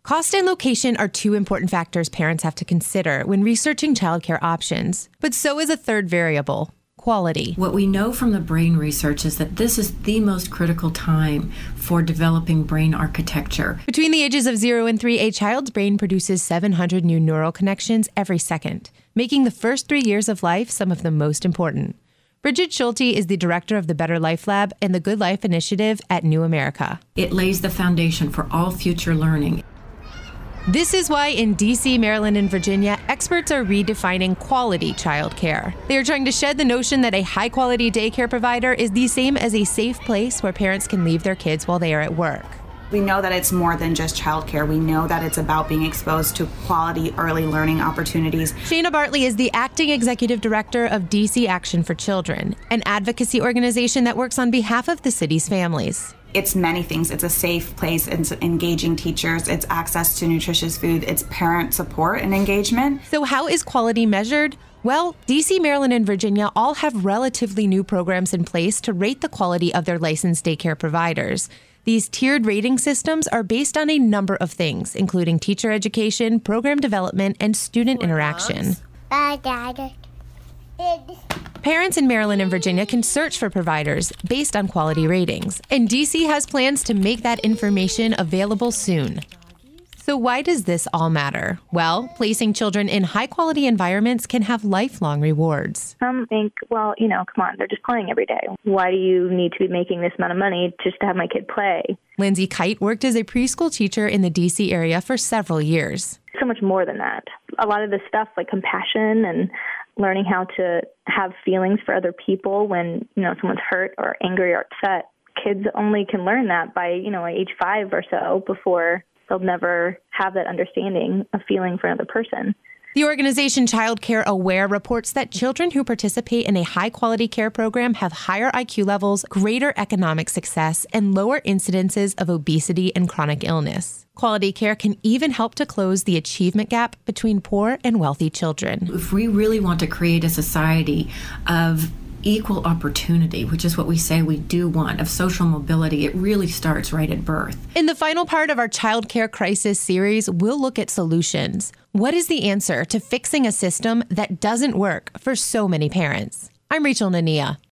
Cost and location are two important factors parents have to consider when researching childcare options. But so is a third variable: quality. What we know from the brain research is that this is the most critical time for developing brain architecture. Between the ages of 0 and 3, a child's brain produces 700 new neural connections every second, making the first 3 years of life some of the most important. Bridget Schulte is the director of the Better Life Lab and the Good Life Initiative at New America. It lays the foundation for all future learning. This is why in D.C., Maryland, and Virginia, experts are redefining quality childcare. They are trying to shed the notion that a high-quality daycare provider is the same as a safe place where parents can leave their kids while they are at work. We know that it's more than just childcare. We know that it's about being exposed to quality early learning opportunities. Shana Bartley is the acting executive director of DC Action for Children, an advocacy organization that works on behalf of the city's families. It's many things. It's a safe place. It's engaging teachers. It's access to nutritious food. It's parent support and engagement. So how is quality measured? Well, DC, Maryland, and Virginia all have relatively new programs in place to rate the quality of their licensed daycare providers. These tiered rating systems are based on a number of things, including teacher education, program development, and student interaction. Parents in Maryland and Virginia can search for providers based on quality ratings, and DC has plans to make that information available soon. So why does this all matter? Well, placing children in high-quality environments can have lifelong rewards. Some think, well, come on, they're just playing every day. Why do you need to be making this amount of money just to have my kid play? Lindsay Kite worked as a preschool teacher in the DC area for several years. So much more than that. A lot of the stuff like compassion and learning how to have feelings for other people when, someone's hurt or angry or upset. Kids only can learn that by, age 5 or so before they'll never have that understanding of feeling for another person. The organization Child Care Aware reports that children who participate in a high-quality care program have higher IQ levels, greater economic success, and lower incidences of obesity and chronic illness. Quality care can even help to close the achievement gap between poor and wealthy children. If we really want to create a society of equal opportunity, which is what we say we do want, of social mobility, it really starts right at birth. In the final part of our Child Care Crisis series, we'll look at solutions. What is the answer to fixing a system that doesn't work for so many parents? I'm Rachel Nania.